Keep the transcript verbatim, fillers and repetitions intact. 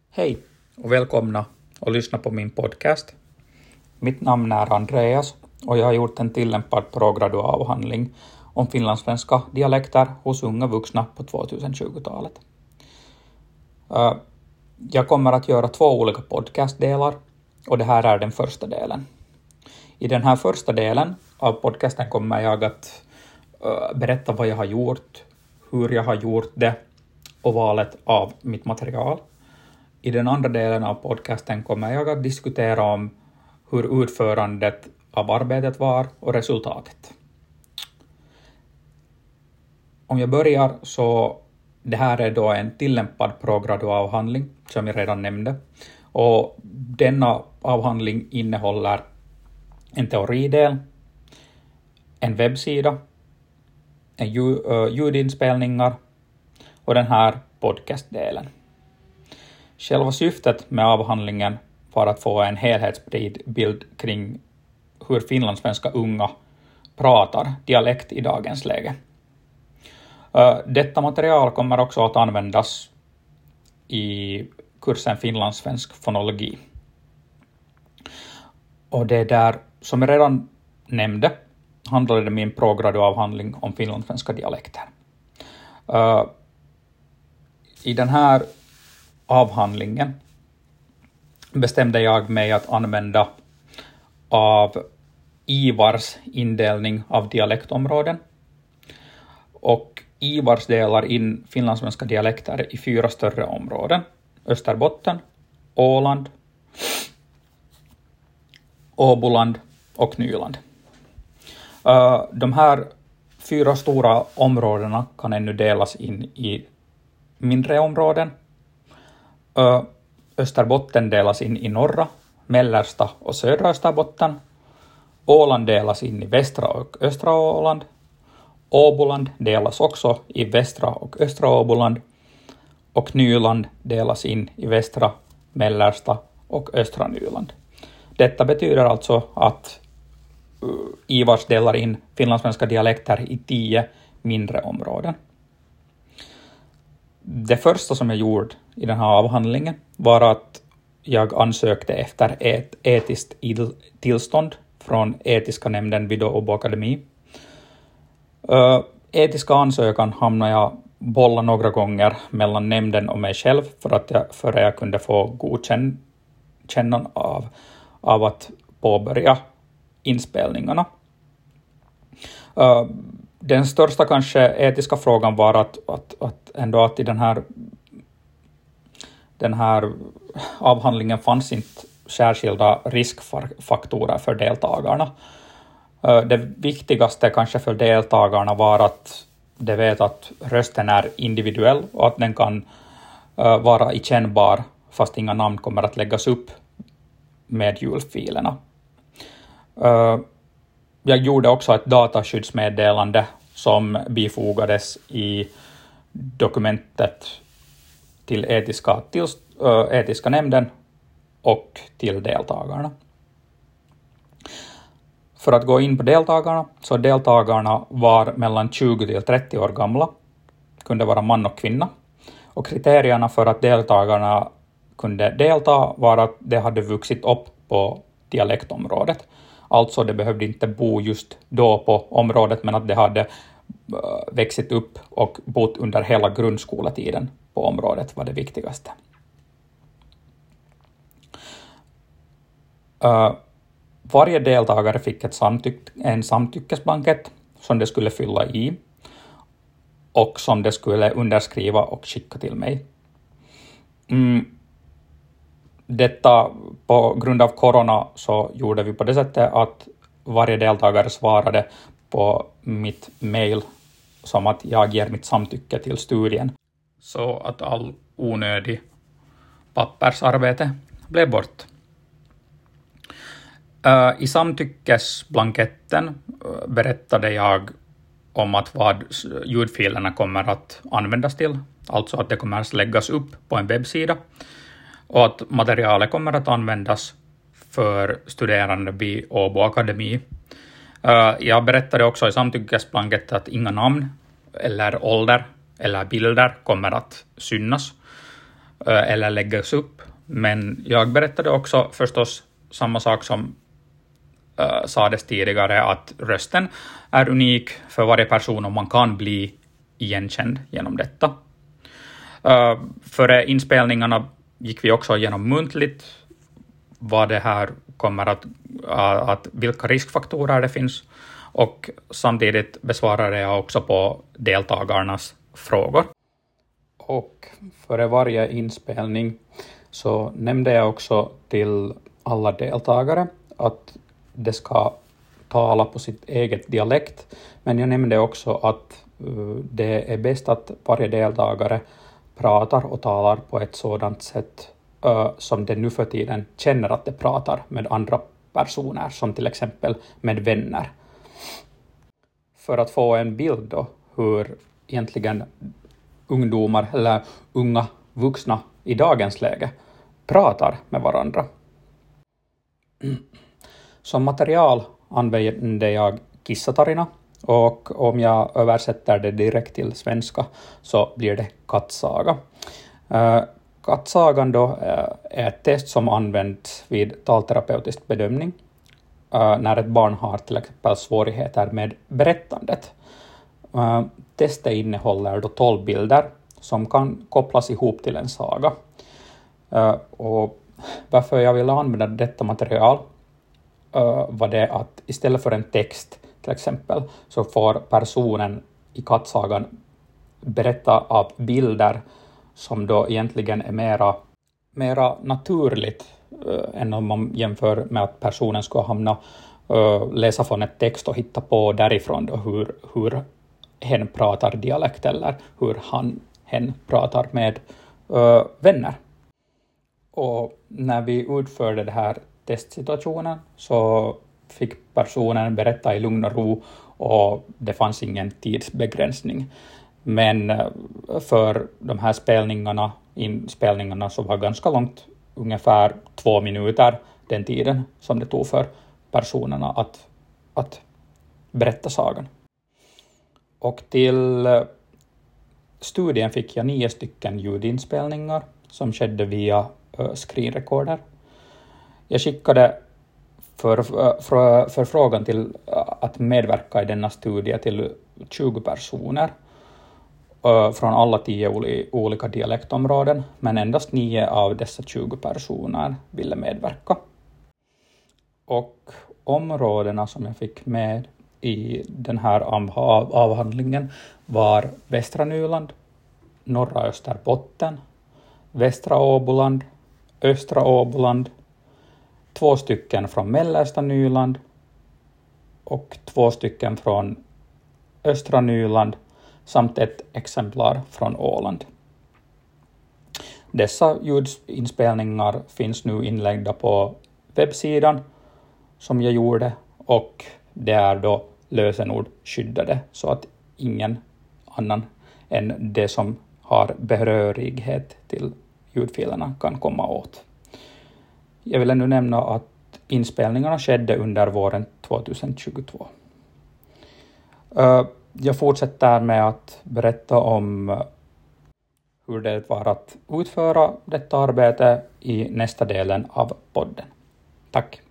Hej och välkomna och lyssna på min podcast. Mitt namn är Andreas och jag har gjort en tillämpad pågraduavhandling om finlandssvenska dialekter hos unga vuxna på tjugohundratjugotalet. Jag kommer att göra två olika podcastdelar och det här är den första delen. I den här första delen av podcasten kommer jag att berätta vad jag har gjort, hur jag har gjort det och valet av mitt material. I den andra delen av podcasten kommer jag att diskutera om hur utförandet av arbetet var och resultatet. Om jag börjar så det här är då en tillämpad pågraduavhandling som jag redan nämnde. Och denna avhandling innehåller en teoridel, en webbsida, en ljudinspelningar och den här podcastdelen. Själva syftet med avhandlingen var att få en helhetsbild kring hur finlandssvenska unga pratar dialekt i dagens läge. Detta material kommer också att användas i kursen finlandssvensk fonologi. Och det där som jag redan nämnde handlade min pågraduavhandling om finlandssvenska dialekter. I den här avhandlingen bestämde jag mig att använda av IVARs indelning av dialektområden. Och IVARs delar in finlandssvenska dialekter i fyra större områden. Österbotten, Åland, Åboland och Nyland. De här fyra stora områdena kan ännu delas in i mindre områden. Österbotten delas in i norra, mellersta och södra Österbotten. Åland delas in i västra och östra Åland. Åboland delas också i västra och östra Åboland. Och Nyland delas in i västra, mellersta och östra Nyland. Detta betyder alltså att IVARS delar in finlandssvenska dialekter i tio mindre områden. Det första som jag gjorde i den här avhandlingen var att jag ansökte efter ett etiskt tillstånd från etiska nämnden vid Åbo Akademi. Uh, etiska ansökan hamnade jag bolla några gånger mellan nämnden och mig själv för att jag, för att jag kunde få godkännande av, av att påbörja inspelningarna. Uh, den största kanske etiska frågan var att, att, att ändå att i den här, den här avhandlingen fanns inte särskilda riskfaktorer för deltagarna. Det viktigaste kanske för deltagarna var att de vet att rösten är individuell och att den kan vara ikännbar fast inga namn kommer att läggas upp med ljudfilerna. Jag gjorde också ett dataskyddsmeddelande som bifogades i dokumentet till etiska, till, äh, etiska nämnden och till deltagarna. För att gå in på deltagarna, så deltagarna var mellan tjugo till trettio år gamla, kunde vara man och kvinna. Och kriterierna för att deltagarna kunde delta var att de hade vuxit upp på dialektområdet. Alltså de behövde inte bo just då på området, men att de hade växt upp och bott under hela grundskoletiden på området var det viktigaste. Uh, varje deltagare fick ett samtyck, en samtyckesblankett som de skulle fylla i och som de skulle underskriva och skicka till mig. Mm. Detta på grund av corona så gjorde vi på det sättet att varje deltagare svarade på mitt mail som att jag ger mitt samtycke till studien. Så att all onödig pappersarbete blev bort. Uh, I samtyckesblanketten berättade jag om att vad ljudfilerna kommer att användas till. Alltså att det kommer att läggas upp på en webbsida. Och att materialet kommer att användas för studerande vid Åbo Akademi. Uh, jag berättade också i samtyckesblanketten att inga namn eller ålder eller bilder kommer att synas. eller läggas upp. Men jag berättade också förstås samma sak som uh, sades tidigare, att rösten är unik för varje person och man kan bli igenkänd genom detta. Uh, före inspelningarna gick vi också igenom muntligt vad det här kommer att, uh, att vilka riskfaktorer det finns, och samtidigt besvarade jag också på deltagarnas frågor. Och före varje inspelning så nämnde jag också till alla deltagare att det ska tala på sitt eget dialekt, men jag nämnde också att uh, det är bäst att varje deltagare pratar och talar på ett sådant sätt uh, som det nu för tiden känner att det pratar med andra personer, som till exempel med vänner. För att få en bild då hur egentligen ungdomar eller unga vuxna i dagens läge pratar med varandra. Som material använde jag Kissatarina, och om jag översätter det direkt till svenska så blir det kattsaga. Uh, kattsagan då uh, är ett test som används vid talterapeutisk bedömning uh, när ett barn har till exempel svårigheter med berättandet. Uh, testet innehåller då tolv bilder som kan kopplas ihop till en saga. Uh, och varför jag ville använda detta material uh, var det att istället för en text till exempel så får personen i kattsagan berätta av bilder som då egentligen är mera, mera naturligt uh, än om man jämför med att personen ska hamna uh, läsa från ett text och hitta på därifrån då hur, hur hen pratar dialekt eller hur han hen pratar med uh, vänner. Och när vi utförde den här testsituationen så fick personen berätta i lugn och ro, och det fanns ingen tidsbegränsning. Men för de här spelningarna, inspelningarna så var ganska långt, ungefär två minuter den tiden som det tog för personerna att, att berätta sagan. Och till studien fick jag nio stycken ljudinspelningar som skedde via uh, screenrecorder. Jag skickade för, för, förfrågan till uh, att medverka i denna studie till tjugo personer uh, från alla tio oli, olika dialektområden, men endast nio av dessa tjugo personer ville medverka. Och områdena som jag fick med i den här av, avhandlingen var Västra Nyland, Norra Österbotten, Västra Åboland, Östra Åboland, två stycken från Mellersta Nyland och två stycken från Östra Nyland samt ett exemplar från Åland. Dessa ljudinspelningar finns nu inlagda på webbsidan som jag gjorde, och det är då lösenord skyddade så att ingen annan än det som har behörighet till ljudfilerna kan komma åt. Jag vill ännu nämna att inspelningarna skedde under våren tjugohundratjugotvå. Jag fortsätter med att berätta om hur det var att utföra detta arbete i nästa delen av podden. Tack!